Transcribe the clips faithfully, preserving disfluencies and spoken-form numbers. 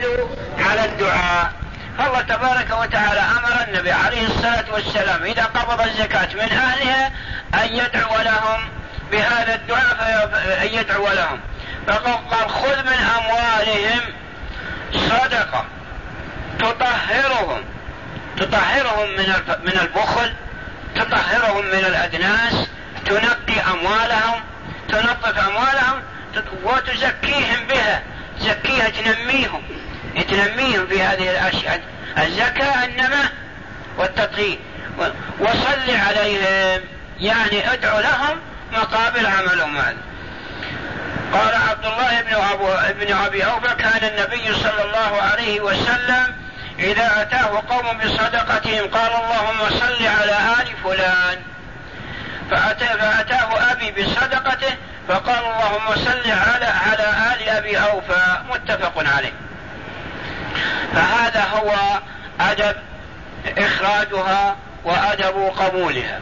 على الدعاء. فالله تبارك وتعالى أمر النبي عليه الصلاة والسلام إذا قبض الزكاة من أهلها أن يدعو لهم بهذا الدعاء، أن يدعو لهم. فقال خذ من أموالهم صدقة تطهرهم تطهرهم من البخل، تطهرهم من الأدناس، تنقي أموالهم، تنظف أموالهم وتزكيهم بها، زكيها تنميهم تنميهم في هذه الأشياء، الزكاة النماء والتطهير. وصل عليهم يعني ادعو لهم مقابل عملهم هذا. قال عبد الله بن أبو ابن أبي أوفى كان النبي صلى الله عليه وسلم إذا أتاه قوم بصدقتهم قال اللهم صل على آل فلان، فأتاه أبي بصدقته فقال اللهم صل على على آل أبي أوفى، متفق عليه. فهذا هو أدب إخراجها وأدب قبولها.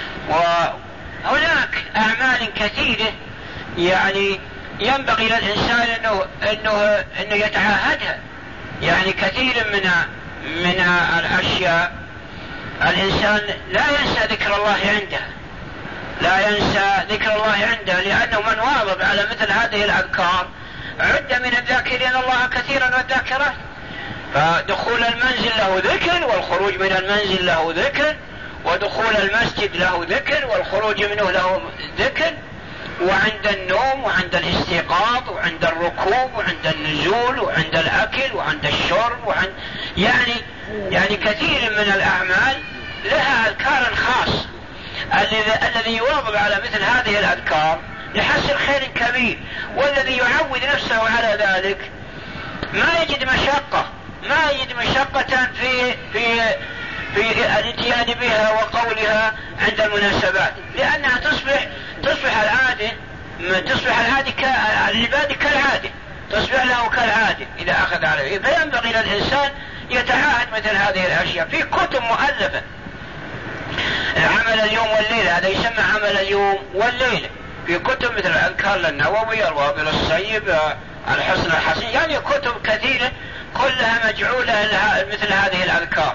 وهناك أعمال كثيرة يعني ينبغي للإنسان أنه, إنه, إنه يتعاهدها، يعني كثير من من الأشياء الإنسان لا ينسى ذكر الله عنده، لا ينسى ذكر الله عنده، لأنه من واظب على مثل هذه الأذكار عد من الذاكرين الله كثيرا والذاكرات. فدخول المنزل له ذكر، والخروج من المنزل له ذكر، ودخول المسجد له ذكر، والخروج منه له ذكر، وعند النوم وعند الاستيقاظ وعند الركوب وعند النزول وعند الأكل وعند الشرب وعند يعني يعني كثير من الأعمال لها أذكار خاص. الذي يواظب على مثل هذه الأذكار يحصل خير كبير، والذي يعود نفسه على ذلك ما يجد مشقة ما يجد مشقة في في في الاتيان بها وقولها عند المناسبات، لأنها تصبح تصبح العادة تصبح العادة كالعباد كالعادة، تصبح له كالعادة إذا أخذ عليه. فينبغي للإنسان يتعاهد مثل هذه الأشياء في كتب مؤلفة. عمل اليوم والليلة هذا يسمى عمل اليوم والليلة، في كتب مثل الأذكار للنووي، الوابل الصيب، الحصن الحصين، يعني كتب كثيرة كلها مجعولة مثل هذه الأذكار.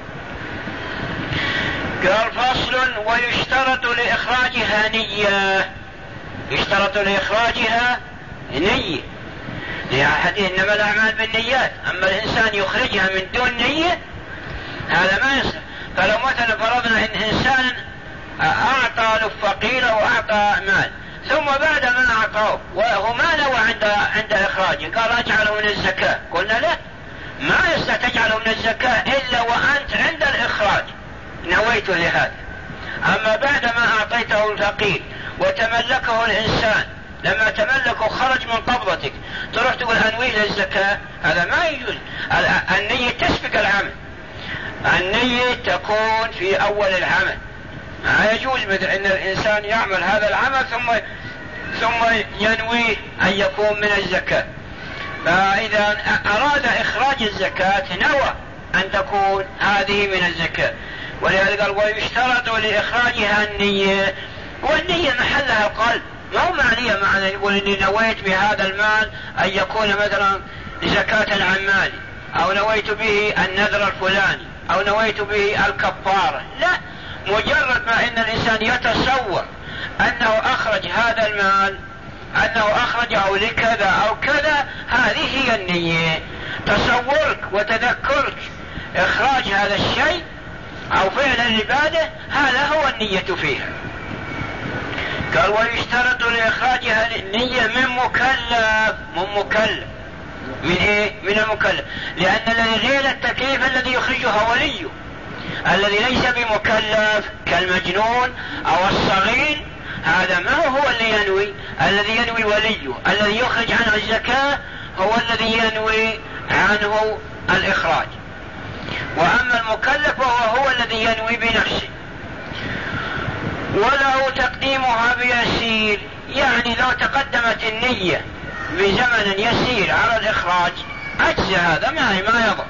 قال فصل ويشترط لإخراجها نية، يشترط لإخراجها نية، لحديث إنما الأعمال بالنيات، أما الإنسان يخرجها من دون نية هذا ما يصح. فلو مثلا فرضنا إن إنسان أعطى للفقير وأعطى مال، ثم بعد ما أعطاه وهو ما نوى عند عند إخراجه قال أجعله من الزكاة، قلنا له ما يستطيع تجعله من الزكاة إلا وأنت عند الإخراج نويت لهذا. أما بعد ما أعطيته الفقير وتملكه الإنسان، لما تملكه خرج من قبضتك تروح تقول أنويه للزكاة، هذا ما يجوز. النية تسبق العمل، النية تكون في أول العمل، ما يجوز مثل أن الإنسان يعمل هذا العمل ثم ثم ينوي أن يكون من الزكاة. فإذا أراد إخراج الزكاة نوى أن تكون هذه من الزكاة، ولهذا قال ويشترط لإخراجها النية، والنية محلها القلب، ما هو معنية معنى يقول إني نويت بهذا المال أن يكون مثلا زكاة عن مالي، أو نويت به النذر الفلاني، أو نويت به الكفارة، لا، مجرد ما إن الإنسان يتصور أنه أخرج هذا المال، أنه أخرجه لكذا أو كذا، هذه هي النية. تصورك وتذكرك إخراج هذا الشيء أو فعل العبادة هذا هو النية فيها. قال ويشترط لإخراجها النية من مكلف، من مكلف من إيه؟ من المكلف، لأن الذي غير التكليف الذي يخرجها وليه، الذي ليس بمكلف كالمجنون أو الصغير هذا ما هو اللي ينوي، الذي ينوي وليه، الذي يخرج عنه الزكاة هو الذي ينوي عنه الإخراج. وأما المكلف وهو هو الذي ينوي بنفسه. وله تقديمها بيسير، يعني لو تقدمت النية بزمن يسير على الإخراج أجزى، هذا ما ما يضر.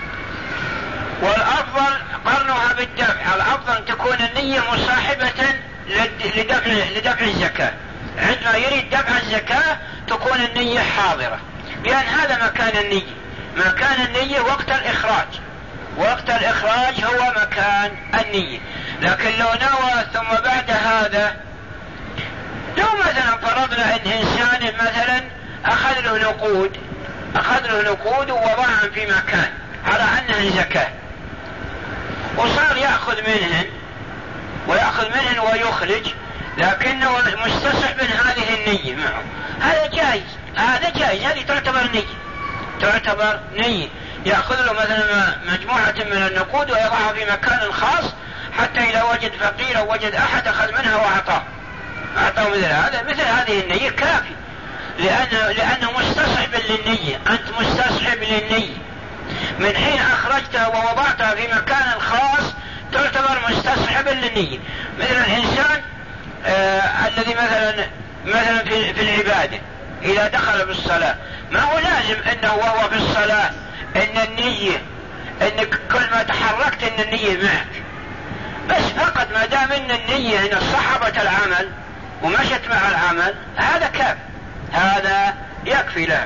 والأفضل قرنها بالدفع، الأفضل أن تكون النية مصاحبة لدفع, لدفع الزكاة، عندما يريد دفع الزكاة تكون النية حاضرة، لأن هذا مكان النية، مكان النية وقت الإخراج، وقت الإخراج هو مكان النية. لكن لو نوى ثم بعد هذا، لو مثلا فرضنا ان انسان مثلا اخذ له نقود اخذ له نقود ووضعها في مكان على انها زكاة، وصار يأخذ منهن ويأخذ منهن ويخرج، لكنه مستصحب من هذه النية معه، هذا جائز، هذا جائز، هذه تعتبر نية، تعتبر نية. يأخذ له مثلا مجموعة من النقود ويضعها في مكان خاص، حتى إذا وجد فقير أو وجد أحد أخذ منها وأعطاه أعطاه مثل هذا، مثل هذه النية كافي، لأنه, لأنه مستصحب للنية، أنت مستصحب للنية من حين أخرجتها ووضعتها في مكان خاص تعتبر مستصحب للنية. مثل الإنسان آه الذي مثلا مثلا في, في العبادة إذا دخل بالصلاة، ما هو لازم أنه وهو في الصلاة أن النية أنك كل ما تحركت أن النية معك، بس فقط ما دام أن النية أن صحبت العمل ومشت مع العمل، هذا كافي، هذا يكفي له.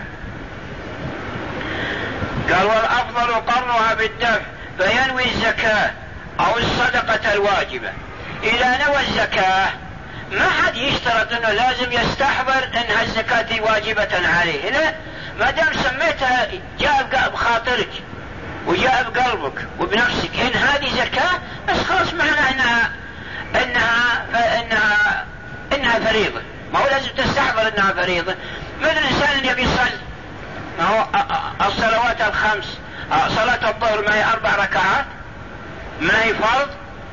قال والأفضل قرنها بالدفع فينوي الزكاة أو الصدقة الواجبة. إذا نوى الزكاة ما حد يشترط أنه لازم يستحضر أنها الزكاة واجبة عليه، لا، ما دام سميتها جاء بخاطرك وجاء بقلبك وبنفسك إن هذه زكاة، بس خلاص معنى أنها إنها إنها إنها فريضة، ما هو لازم تستحضر إنها فريضة. مثل إنسان يبي يصلي، ما هو الصلوات الخمس، صلاة الظهر ما هي أربع ركعات، ما هي فرض،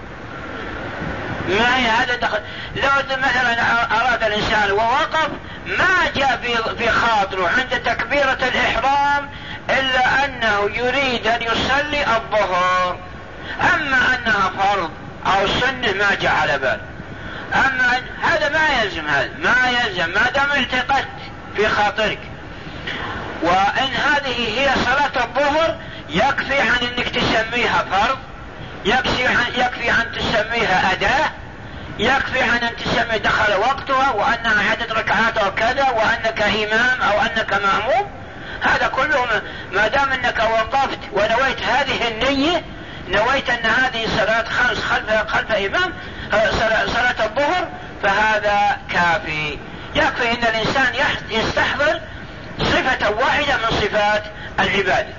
ما هي هذا دخل. لو مثلا أراد الإنسان ووقف ما جاء في خاطره عند تكبيرة الإحرام إلا أنه يريد أن يصلي الظهر، أما أنها فرض أو سنة ما جاء على بال، أما هذا ما يلزم، هذا ما يلزم ما دام اعتقدت في خاطرك. وإن هذه هي صلاة الظهر يكفي عن أنك تسميها فرض، يكفي عن, يكفي عن تسميها أداة، يكفي عن أن تسمي دخل وقتها وأنها عدد ركعات وكذا وأنك إمام أو أنك مأموم، هذا كله ما دام أنك وقفت ونويت هذه النية، نويت أن هذه صلاة خمس خلف, خلف إمام صلاة الظهر، فهذا كافي، يكفي أن الإنسان يستحضر صفة واحدة من صفات العبادة.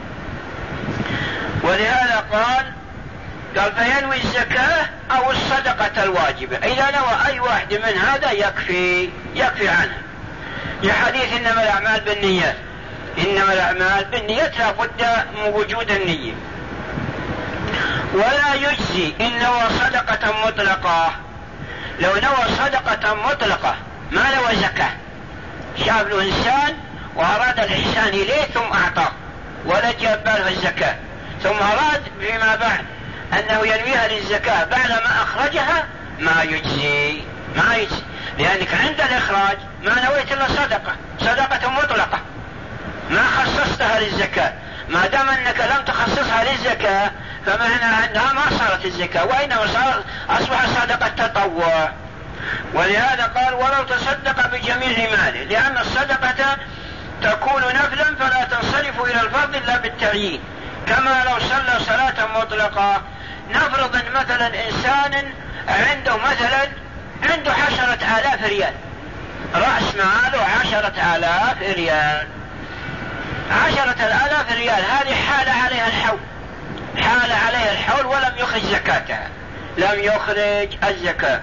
ولهذا قال قال فينوي الزكاة أو الصدقة الواجبة، إذا نوى أي واحد من هذا يكفي يكفي عنه، لحديث إنما الأعمال بالنيات، إنما الأعمال بالنيات لا بد من وجود النية. ولا يجزي إن نوى صدقة مطلقة، لو نوى صدقة مطلقة ما نوى زكاة، شاف له إنسان وأراد الإحسان إليه ثم أعطاه ولا جاب باله الزكاة، ثم أراد فيما بعد أنه ينويها للزكاة بعد ما أخرجها، ما يجزي ما يجزي لأنك عند الإخراج ما نويت إلا صدقة، صدقة مطلقة ما خصصتها للزكاة، ما دام أنك لم تخصصها للزكاة فمعنى أنها ما صارت الزكاة، وإنما صار أصبح صدقة تطوع. ولهذا قال ولو تصدق بجميع ماله، لأن الصدقة تكون نفلا فلا تنصرف إلى الفرض إلا بالتعيين، كما لو صلى صلاة مطلقة. نفرض إن مثلا إنسان عنده مثلا عنده عشرة آلاف ريال، رأس ماله عشرة آلاف ريال، عشرة آلاف ريال هذه حال عليها الحول، حال عليها الحول ولم يخرج زكاتها، لم يخرج الزكاة.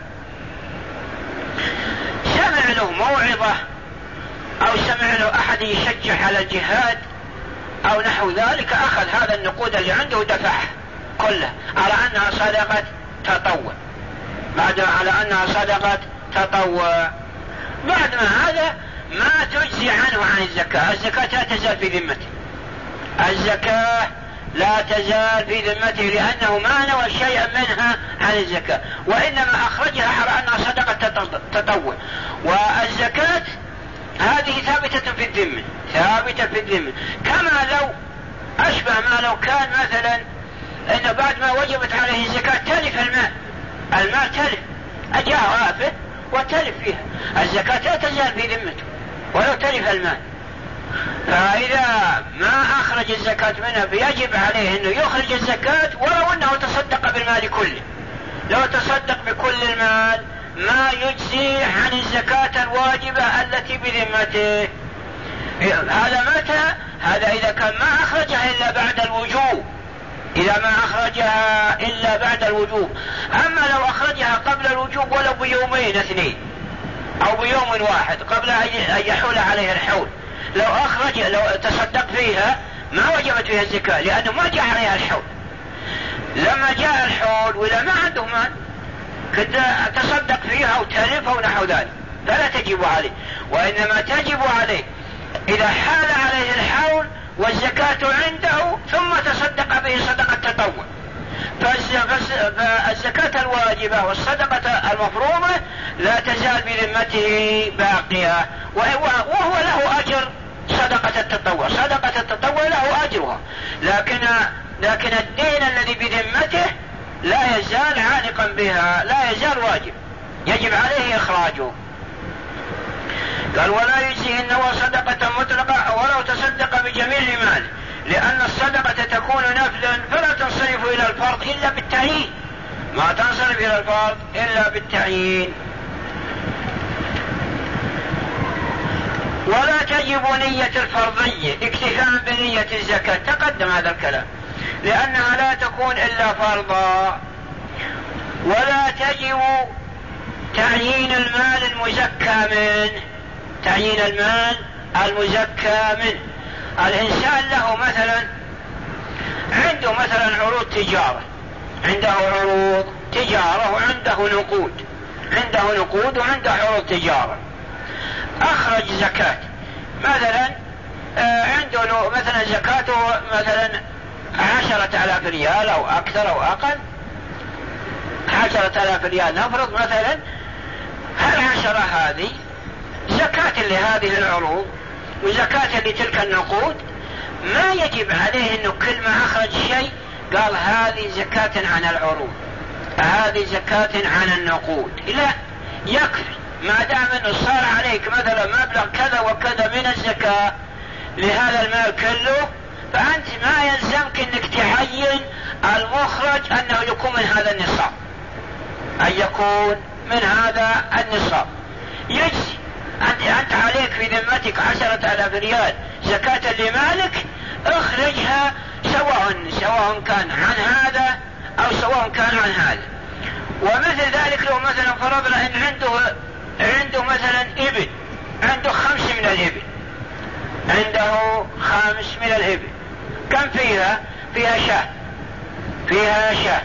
سمع له موعظة أو سمع له أحد يشجع على الجهاد أو نحو ذلك، أخذ هذا النقود اللي عنده ودفعها كلها على أنها صدقة تطوع، بعد على أنها صدقة تطوع. بعد ما هذا ما تجزي عنه عن الزكاة، الزكاة لا تزال في ذمته، الزكاة لا تزال في ذمته، لأنه ما نوى شيئا منها عن الزكاة، وإنما أخرجها على أنها صدقة تطوع. والزكاة هذه ثابتة في الذمة، ثابتة في الذمة، كما لو أشبه ما لو كان مثلا أنه بعد ما وجبت عليه الزكاة تلف المال، المال تلف، أجاء آفة وتلف فيها، الزكاة لا تزال في ذمته ولو تلف المال. فإذا ما أخرج يخرج الزكاة منها فيجب عليه انه يخرج الزكاة ولو انه تصدق بالمال كله. لو تصدق بكل المال ما يجزي عن الزكاة الواجبة التي بذمته. هذا متى؟ هذا إذا كان ما أخرجها إلا بعد الوجوب، إذا ما أخرجها إلا بعد الوجوب. أما لو أخرجها قبل الوجوب ولو بيومين اثنين أو بيوم واحد قبل أن يحول عليه الحول، لو أخرج لو تصدق فيها ما وجبت فيها الزكاة لأنه ما جاء عليها الحول. لما جاء الحول وإذا ما عنده مال قد تصدق فيها وتلف أو نحو ذلك فلا تجب عليه، وإنما تجب عليه إذا حال عليه الحول والزكاة عنده ثم تصدق به صدقة تطوع. فالزكاة الواجبة والصدقة المفروضة لا تزال بذمته باقية، وهو له أجر صدقة التطوع. صدقة التطوع له أجرها، لكن لكن الدين الذي بذمته لا يزال عالقا بها، لا يزال واجب، يجب عليه إخراجه. قال ولا يجزي إن هو صدقة مطلقة ولو تصدق بجميع ماله، لأن الصدقة تكون نفلا فلا تنصرف إلى الفرض إلا بالتعيين، ما تنصرف إلى الفرض إلا بالتعيين. ولا تجب نية الفرضية اكتفاء بنية الزكاة، تقدم هذا الكلام، لأنها لا تكون إلا فرضا. ولا تجب تعيين المال المزكى منه، تعيين المال المزكى منه. الإنسان له مثلا عنده مثلا عروض تجارة، عنده عروض تجارة وعنده نقود، عنده نقود وعنده عروض تجارة. أخرج زكاة مثلا عنده مثلا زكاته مثلا عشرة آلاف ريال أو أكثر أو أقل، عشرة آلاف ريال نفرض مثلا. هالعشرة هذه زكاة لهذه العروض وزكاة لتلك النقود، ما يجب عليه انه كل ما اخرج شيء قال هذه زكاة عن العروض هذه زكاة عن النقود، لا، يكفي ما دام انه صار عليك مثلا مبلغ كذا وكذا من الزكاة لهذا المال كله، فأنت ما يلزمك انك تعين المخرج انه يكون من هذا النصاب، ان يكون من هذا النصاب. يجزي أنت, أنت عليك في ذمتك عشرة آلاف ريال زكاة لمالك، اخرجها سواء سواء كان عن هذا أو سواء كان عن هذا. ومثل ذلك لو مثلا فرضنا أن عنده عنده مثلا إبل، عنده خمس من الإبل، عنده خمس من الإبل، كم فيها؟ فيها شاة، فيها شاة.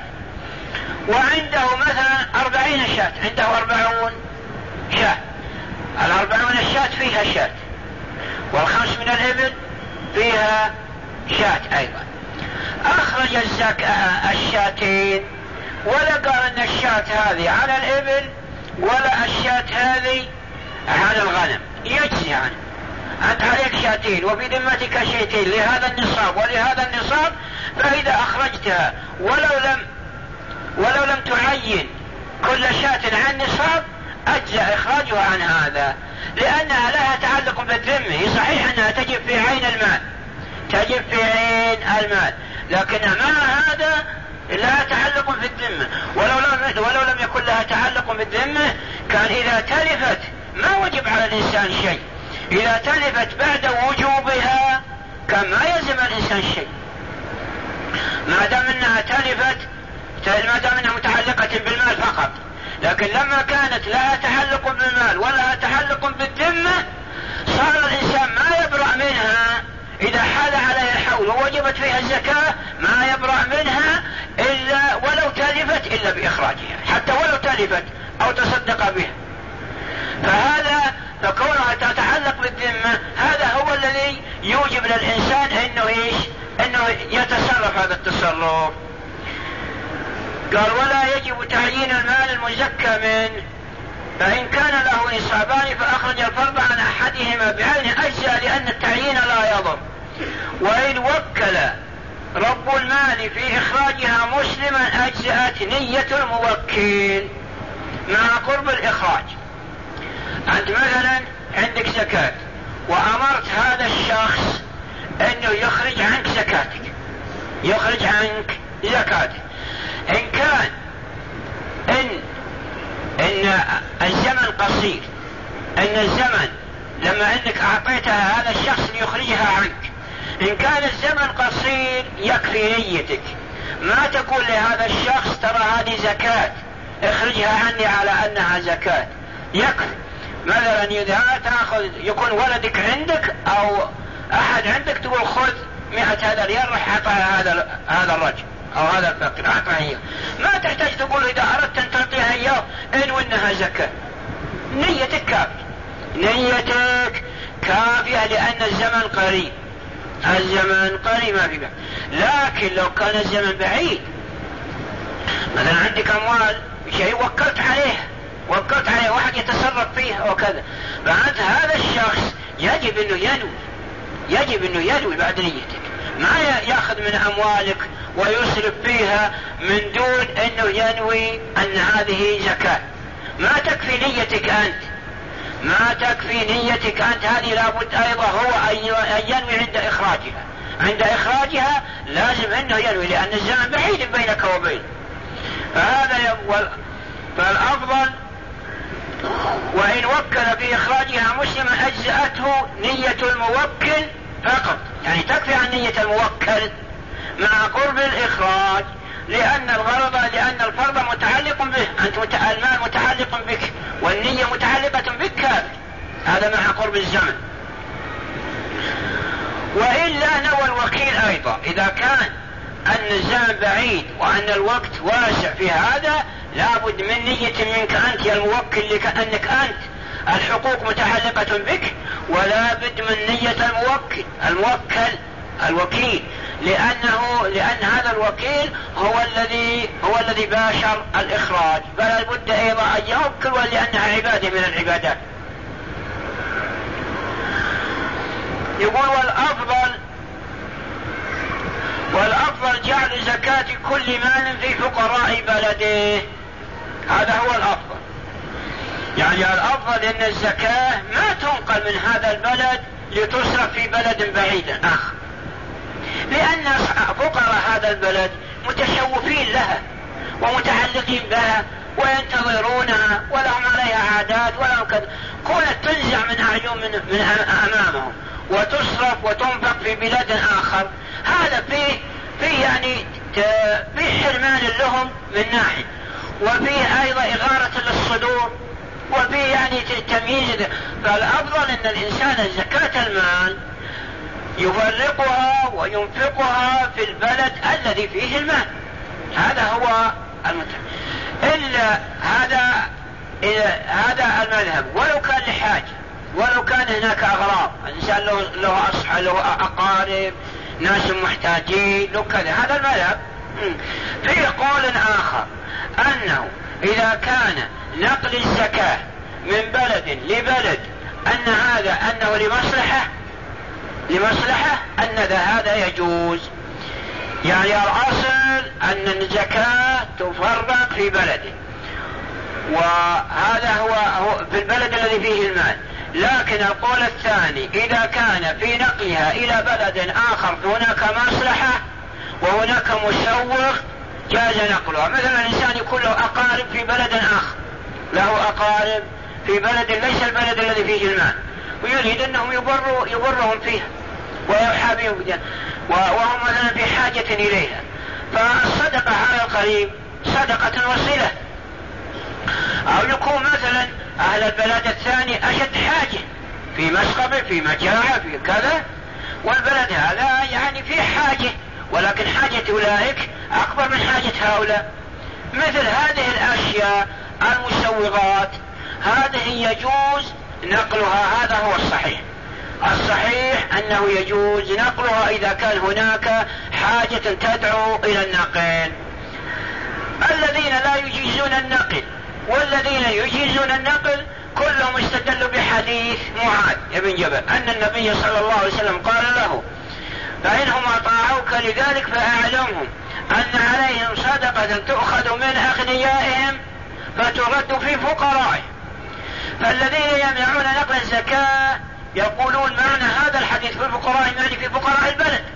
وعنده مثلا أربعين شاة، عنده أربعون شاة، الأربعون الشاة فيها شاة، والخمس من الإبل فيها شاة أيضا. أخرج الزكاة الشاتين ولا قال أن الشاة هذه على الإبل ولا الشاة هذه على الغنم، يجزي عنه. أنت عليك شاتين وفي ذمتك شاتين لهذا النصاب ولهذا النصاب، فإذا أخرجتها ولو لم ولو لم تعين كل شاة عن نصاب أجزأ إخراجها عن هذا، لأنها لها تعلق بالذمة. صحيح أنها تجب في عين المال، تجب في عين المال، لكن مع هذا لها تعلق في الذمة. ولو لم, ولو لم يكن لها تعلق بالذمة كان إذا تلفت ما وجب على الإنسان شيء، إذا تلفت بعد وجوبها كان ما يلزم الإنسان شيء، ما دام أنها تلفت، ما دام أنها متعلقة بالمال فقط. لكن لما كانت لها تعلق بالمال ولها تعلق بالذمة صار الإنسان ما يبرأ منها إذا حال عليها الحول ووجبت فيها الزكاة، ما يبرأ منها إلا ولو تلفت إلا بإخراجها، حتى ولو تلفت أو تصدق بها. فهذا فكونها تتعلق بالذمة هذا هو الذي يوجب للإنسان إنه إيش؟ إنه يتصرف هذا التصرف. قال ولا يجب تعيين المال المزكى منه، فإن كان له نصابان فأخرج الفرض عن أحدهما بعينه أجزأ لأن التعيين لا يضر. وإن وكل رب المال في إخراجها مسلما أجزأت نية الموكل مع قرب الإخراج. أنت مثلا عندك زكاة وأمرت هذا الشخص أنه يخرج عنك زكاتك، يخرج عنك زكاتك. إن كان إن إن الزمن قصير، إن الزمن لما إنك أعطيتها هذا الشخص ليخرجها عنك، إن كان الزمن قصير يكفي نيتك، ما تقول لهذا الشخص ترى هذه زكاة اخرجها عني على أنها زكاة، يكفي. مثلا إذا تأخذ يكون ولدك عندك أو أحد عندك تقول خذ مئة هذا ريال راح أعطيها هذا هذا الرجل أو هذا الفقير أعطيها إياه، ما تحتاج تقول إذا أردت أن تعطيها إياه إنو إنها زكاة، نيتك كافية، نيتك كافية لأن الزمن قريب، الزمن قريب ما في بقى. لكن لو كان الزمن بعيد، مثلا عندك أموال شيء وكلت عليه وكلت عليه واحد يتصرف فيها وكذا، فأنت هذا الشخص يجب أنه ينوي، يجب أنه ينوي بعد نيتك، ما يأخذ من أموالك ويصرف فيها من دون أنه ينوي أن هذه زكاة. ما تكفي نيتك أنت، ما تكفي نيتك أنت، هذه لابد أيضا هو أن ينوي عند إخراجها، عند إخراجها لازم أنه ينوي لأن الزمن بعيد بينك وبين. فهذا يقول فالأفضل وإن وكل في إخراجها مسلما أجزأته نية الموكل فقط، يعني تكفي عن نية الموكل مع قرب الإخراج، لأن الغرض لأن الفرض متعلق به، أنت المال متعلق بك والنية متعلقة بك كافي، هذا مع قرب الزمن. وإلا نوى الوكيل أيضا، إذا كان أن الزمن بعيد وأن الوقت واسع في هذا، لابد من نية منك أنت يا الموكل لأنك أنت الحقوق متعلقة بك، ولا بد من نية الموكل الموكل الوكيل، لأنه لأن هذا الوكيل هو الذي هو الذي باشر الإخراج، فلا بد أيضا أن يوكل، ولأنها عبادة من العبادات. يقول والأفضل والأفضل جعل زكاة كل مال في فقراء بلده، هذا هو الأفضل. يعني الأفضل أن الزكاة ما تنقل من هذا البلد لتصرف في بلد بعيد آخر، لأن فقراء هذا البلد متشوفين لها ومتعلقين بها وينتظرونها ولهم عليها عادات ولهم كذا، كونت تنزع من أعين من, من أمامهم وتصرف وتنفق في بلاد آخر، هذا فيه فيه يعني فيه حرمان لهم من ناحية، وفيه أيضا إغارة للصدور، وفيه يعني تمييز. فالأفضل أن الإنسان زكاة المال يفرقها وينفقها في البلد الذي فيه المال، هذا هو المتهم. إلا هذا هذا المذهب، ولو كان لحاجة، ولو كان هناك أغراض، الإنسان له, له أصحى له أقارب ناس محتاجين له كذا، هذا المذهب. في قول آخر أنه إذا كان نقل الزكاة من بلد لبلد أن هذا أنه لمصلحة لمصلحة أن هذا يجوز، يعني الأصل أن الزكاة تفرق في بلده، وهذا هو, هو في البلد الذي فيه المال. لكن القول الثاني إذا كان في نقلها إلى بلد آخر هناك مصلحة وهناك مسوغ جاز نقلها. مثلا الإنسان يكون له أقارب في بلد آخر، له أقارب في بلد ليس البلد الذي فيه المال، ويريد أنهم يبروا يبرهم فيها ويوحى بهم، وهم مثلا في حاجة إليها، فالصدقة على القريب صدقة وصلة. أو يكون مثلا أهل البلد الثاني أشد حاجة في مسقبة في مجاعة في كذا، والبلد هذا يعني في حاجة، ولكن حاجة أولئك أكبر من حاجة هؤلاء. مثل هذه الأشياء المسوغات هذه يجوز نقلها، هذا هو الصحيح. الصحيح أنه يجوز نقلها إذا كان هناك حاجة تدعو إلى النقل. الذين لا يجيزون النقل والذين يجيزون النقل كلهم استدلوا بحديث معاذ بن جبل أن النبي صلى الله عليه وسلم قال له فإنهم أطاعوك لذلك فأعلمهم أن عليهم صدقة تؤخذ من أغنيائهم فترد في فقرائهم. فالذين يمنعون نقل الزكاة يقولون معنى هذا الحديث في الفقراء يعني في فقراء البلد،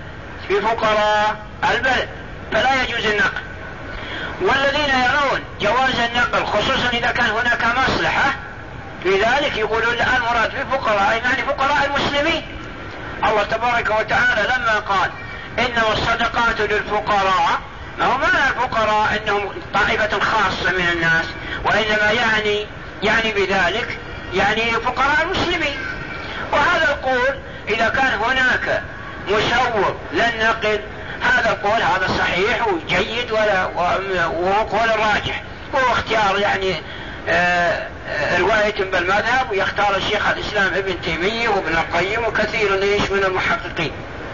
بفقراء البلد فلا يجوز النقل. والذين يرون جواز النقل خصوصا إذا كان هناك مصلحة في ذلك يقولون المراد بفقراء يعني فقراء المسلمين. الله تبارك وتعالى لما قال إنما الصدقات للفقراء ما هو معنى الفقراء إنهم طائفة خاصة من الناس، وإنما يعني يعني بذلك يعني فقراء المسلمين. وهذا القول إذا كان هناك مشوق للنقل هذا القول هذا صحيح وجيد وهو قول الراجح، وهو اختيار يعني آه رواية بالمذهب، ويختار الشيخ الإسلام ابن تيمية وابن القيم وكثير من المحققين.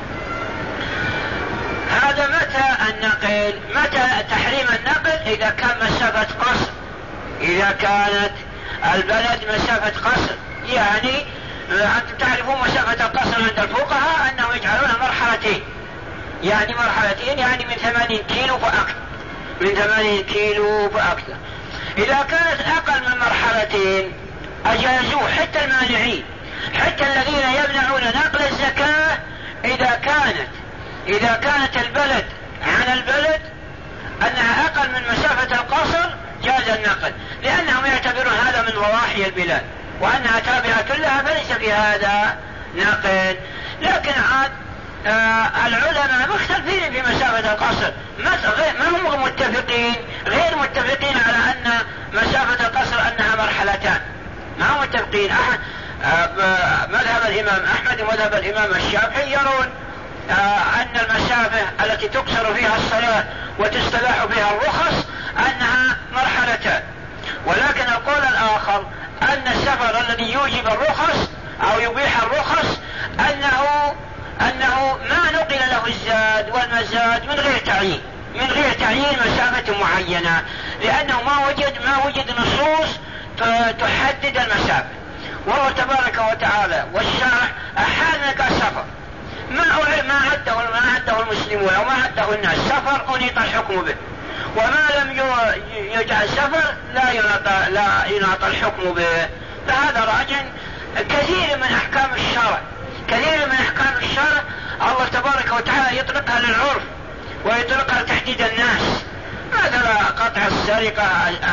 هذا متى النقل؟ متى تحريم النقل؟ إذا كان مسافة قصر، إذا كانت البلد مسافة قصر، يعني أنتم تعرفون مسافة القصر عند الفقهاء أنهم يجعلونها مرحلتين، يعني مرحلتين يعني من ثمانين كيلو فأكثر، من ثمانين كيلو فأكثر. إذا كانت أقل من مرحلتين أجازوه حتى المانعين، حتى الذين يمنعون نقل الزكاة إذا كانت إذا كانت البلد عن البلد أنها أقل من مسافة القصر جاز النقل، لأنهم يعتبرون هذا من ضواحي البلاد وأنها تابعة لها فليس في هذا نقل. لكن عاد آه العلماء مختلفين في مسافة القصر، ما هم متفقين غير متفقين على أن مسافة القصر أنها مرحلتان، ما هم متفقين. أحد آه مذهب الإمام أحمد ومذهب الإمام الشافعي يرون آه أن المسافة التي تقصر فيها الصلاة وتستباح فيها الرخص أنها مرحلتان. ولكن القول الآخر أن السفر الذي يوجب الرخص أو يبيح الرخص أنه أنه ما نقل له الزاد والمزاد من غير تعيين من غير تعيين مسافة معينة، لأنه ما وجد ما وجد نصوص تحدد المسافة. والله تبارك وتعالى والشارع أحال لك السفر ما ما عده ما عده المسلمون وما عده الناس، سفر أنيط الحكم به، وما لم يجعل سفر لا يناط لا يناط الحكم به. فهذا راجع كثير من أحكام الشرع كثير من أحكام الشرع الله تبارك وتعالى يطلقها للعرف ويطلقها لتحديد الناس، مثلا قطع السرقة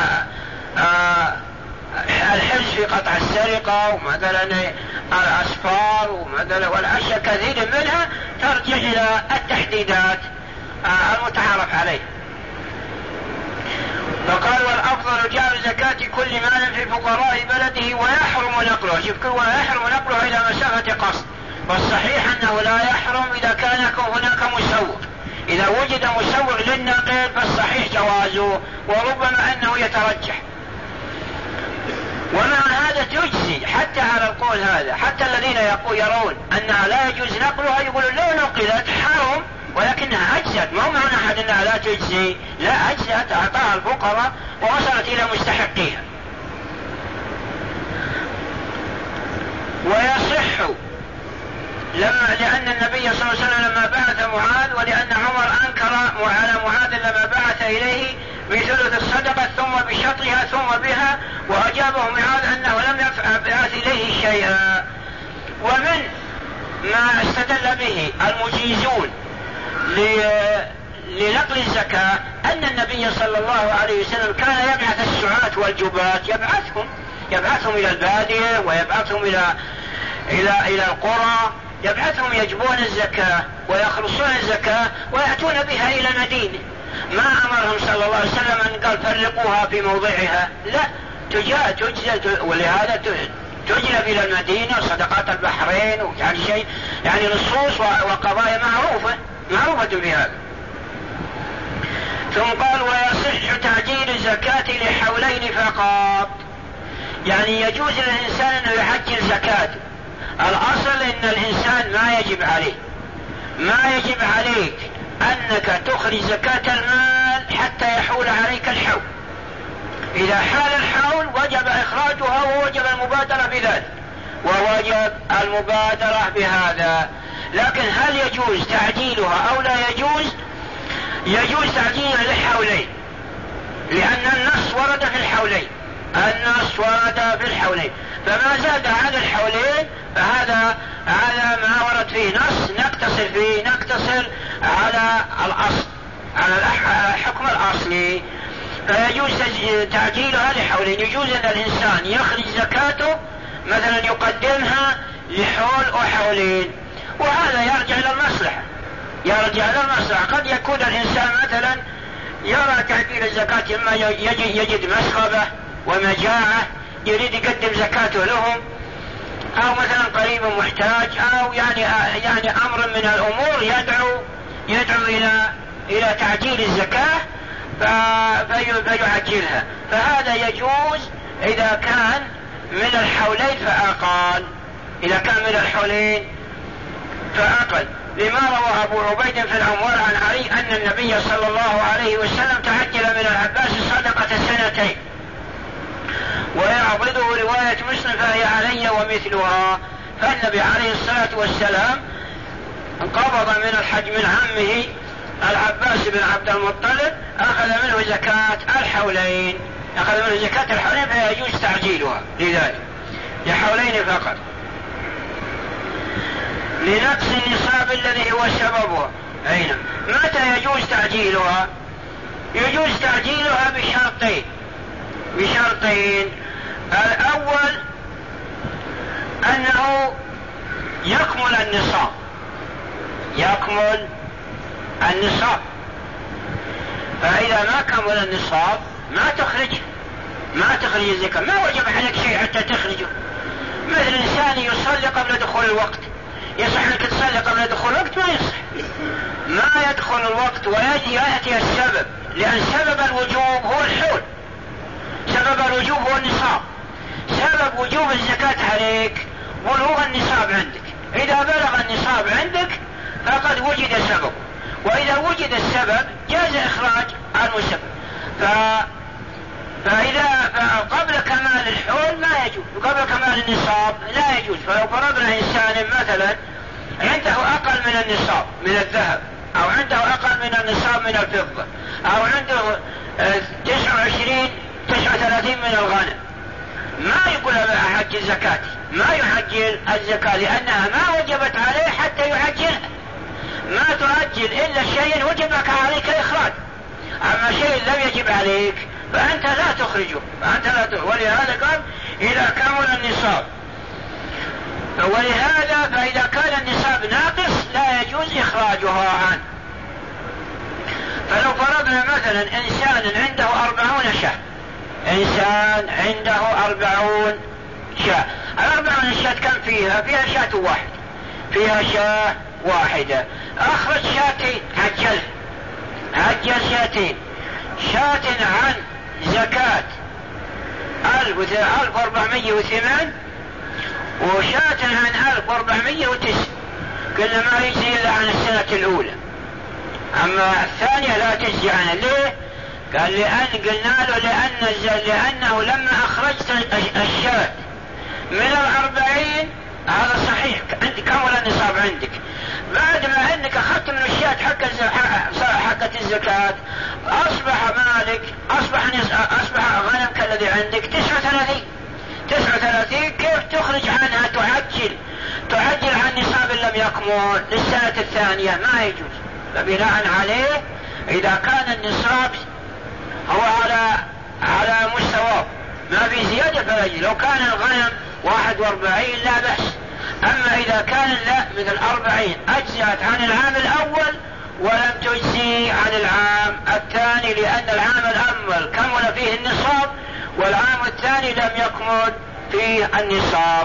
الحبس في قطع السرقة، ومثلا الأسفار، ومثلا والأشياء كثير منها ترجع إلى التحديدات المتعارف عليه. فقال والأفضل جعل زكاة كل مال في فقراء بلده ويحرم نقله، شوف كل ويحرم نقله إلى مسافة قصد. والصحيح أنه لا يحرم إذا كان هناك مسوق، إذا وجد مسوق للنقل فالصحيح جوازه، وربما أنه يترجح. ومع هذا تجزي حتى على القول هذا، حتى الذين يرون أنها لا يجوز نقلها يقولون لو نقلت حرم ولكنها أجزت، ما هو معنى أحد أنها لا تجزي، لا أجزت أعطاها الفقراء ووصلت إلى مستحقيها. ويصح لما لأن النبي صلى الله عليه وسلم لما بعث معاذ، ولأن عمر أنكر على معاذ لما بعث إليه بثلث الصدقة ثم بشطرها ثم بها، وأجابه معاذ أنه لم يبعث إليه شيئا. ومن ما استدل به المجيزون لنقل الزكاة أن النبي صلى الله عليه وسلم كان يبعث السعاة والجبات، يبعثهم يبعثهم إلى البادية ويبعثهم إلى إلى إلى القرى، يبعثهم يجبون الزكاة ويخلصون الزكاة ويأتون بها إلى المدينة. ما أمرهم صلى الله عليه وسلم أن قال فرقوها في موضعها، لا، تجاء تجزى، ولهذا تجلب إلى المدينة صدقات البحرين، يعني شيء يعني نصوص وقضايا معروفة معروفة بهذا. ثم قال ويصح تعجيل الزكاة لحولين فقط، يعني يجوز للإنسان أنه يعجل زكاته. الأصل أن الإنسان ما يجب عليه ما يجب عليك أنك تخرج زكاة المال حتى يحول عليك الحول. إذا حال الحول وجب إخراجها ووجب المبادرة بذلك ووجب المبادرة بهذا. لكن هل يجوز تعجيلها أو لا يجوز؟ يجوز تعجيلها للحولين، لأن النص ورد في الحولين النص ورد في الحولين فما زاد عن الحولين فهذا على ما ورد فيه نص نقتصر فيه نقتصر ينفصل على الأصل، على الحكم الأصلي، فيجوز تعجيلها لحولين. يجوز أن الإنسان يخرج زكاته مثلا يقدمها لحول وحولين، وهذا يرجع إلى المصلحة، يرجع إلى المصلحة. قد يكون الإنسان مثلا يرى تعجيل الزكاة إما يجد مسغبة ومجاعة يريد يقدم زكاته لهم، أو مثلا قريب محتاج، أو يعني يعني أمر من الأمور يدعو يدعو إلى إلى تعجيل الزكاة فيعجلها، فهذا يجوز إذا كان من الحولين فأقل، إذا كان من الحولين فأقل، لما روى أبو عبيد في الأموال عن علي أن النبي صلى الله عليه وسلم تعجل من العباس صدقة سنتين، ويعضده رواية مسلم فهي علي ومثلها. فالنبي عليه الصلاة والسلام قبض من الحج من عمه العباس بن عبد المطلب، أخذ منه زكاة الحولين، أخذ منه زكاة الحولين فيجوز تعجيلها لذلك لحولين فقط. لنقص النصاب الذي هو سببها. أين متى يجوز تعجيلها؟ يجوز تعجيلها بشرطين بشرطين الأول أنه يكمل النصاب، يكمل النصاب، فإذا ما كمل النصاب ما تخرج ما تخرج الزكاة، ما وجب عليك شيء حتى تخرجه. مثل إنسان يصلي قبل دخول الوقت، يصح أنك تصلي قبل دخول الوقت؟ ما يصح، ما يدخل الوقت ويجي يأتي السبب، لأن سبب الوجوب هو الحول، سبب الوجوب هو النصاب، سبب وجوب الزكاة عليك بلوغ النصاب عندك. إذا بلغ النصاب عندك فقد وجد سبب، وإذا وجد السبب جاز إخراج المسبب. ف... فإذا قبل كمال الحول ما يجوز، وقبل كمال النصاب لا يجوز. فلو فرضنا إنسان مثلا عنده أقل من النصاب من الذهب، أو عنده أقل من النصاب من الفضة، أو عنده تسعة وعشرين تسعة وثلاثين من الغنم، ما يقول أعجل زكاتي، ما يعجل الزكاة لأنها ما وجبت عليه حتى يعجلها. ما تعجل إلا شيء وجبك عليك الإخراج، أما شيء لم يجب عليك فأنت لا تخرجه، فأنت لا تخرجه. ولهذا قال إذا كمل النصاب، ولهذا فإذا كان النصاب ناقص لا يجوز إخراجها عنه. فلو فرضنا مثلا إنسان عنده أربعون شاة، إنسان عنده أربعون شاة، الأربعون شاة كم فيها؟ فيها شاة واحدة، فيها شاة واحدة، أخرج شاتين، عجل عجل شاتين، شاة عن زكاة ألف وأربعمائة وثمان، وشاة عن ألف وأربعمائة وتسعة، قلنا ما يجزي إلا عن السنة الأولى، أما الثانية لا تجزي عنها. ليه؟ قال لأن قلنا له لأن لأنه لما أخرجت الشاة من الأربعين هذا صحيح عندك كمل النصاب عندك، بعد ما أنك أخذت من الشاة حقة الزكاة أصبح مالك، أصبح أصبح غنمك الذي عندك تسعة وثلاثين تسعة وثلاثين، كيف تخرج عنها؟ تعجل تعجل عن نصاب لم يكمل للسنة الثانية، ما يجوز. فبناء عليه إذا كان النصاب هو على على مستوى ما في زيادة فلا يجوز. لو كان الغنم واحد واربعين لا بأس، أما إذا كان لا مثل أربعين أجزأت عن العام الأول ولم تجزي عن العام الثاني، لأن العام الأول كمل فيه النصاب والعام الثاني لم يكمل فيه النصاب.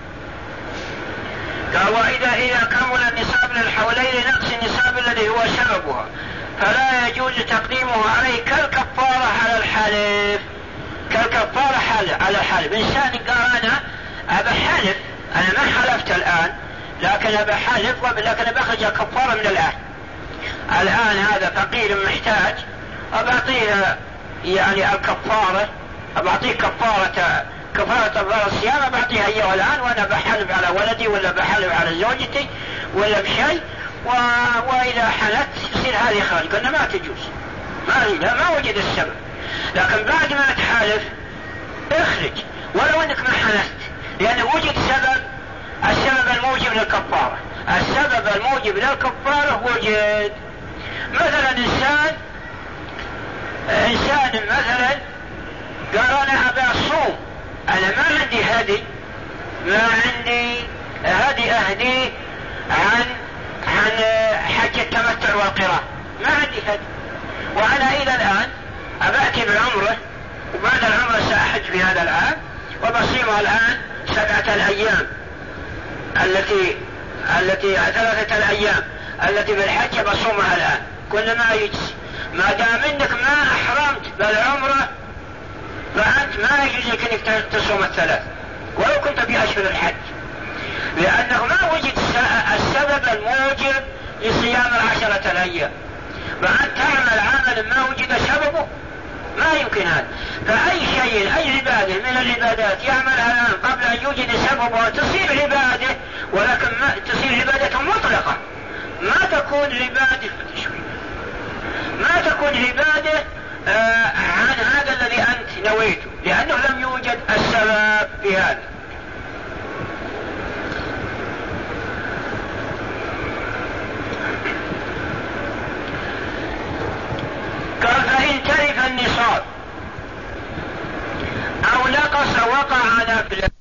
قال وإذا إذا كمل النصاب للحولين نقص النصاب الذي هو سببها فلا يجوز تقديمه عليه كالكفارة على الحلف، كالكفارة على الحلف. إنسان قال أنا أبا حلف، أنا ما حلفت الآن لكن أبا حلف، لكن بخرج الكفارة من الآن. الآن هذا فقير محتاج أبعطيه يعني الكفارة، أبعطيه كفارة كفارة الصيام أبعطيها إياه الآن وأنا بحلف على ولدي ولا بحلف على زوجتي ولا بشيء، و... وإذا حلت يصير هذه خارج. قلنا ما تجوز، ما ما وجد السبب، لكن بعد ما تحالف اخرج ولو أنك ما حلفت، لأنه وجد سبب، السبب الموجب للكفارة. السبب الموجب للكفارة وجد. مثلا إنسان إنسان مثلا قال أنا أبي أصوم، أنا ما عندي هدي، ما عندي هدي أهدي عن عن حج التمتع والقراء، ما عندي هدي، وأنا إلى الآن أبأتي بالعمرة، وبعد العمرة سأحج في هذا العام، وبصيم الآن سبعة الأيام التي التي ثلاثة الأيام التي بالحج بصومها الآن، كل ما يجزي. ما دام انك ما احرمت بالعمرة فانت ما يجوز لك انك تصوم الثلاث ولو كنت في اشهر الحج، لانه ما وجد السبب الموجب لصيام العشرة الايام، فانت تعمل عمل ما وجد سببه ما يمكن هذا. فاي شيء اي عبادة من العبادات يعملها الان قبل ان يوجد سببها تصير عبادة، ولكن ما تصير عبادة مطلقة، ما تكون عبادة ما تكون عبادة آه عن هذا الذي أنت نويته، لأنه لم يوجد السبب في هذا. قال فإن تلف النصاب أو نقص وقع نفله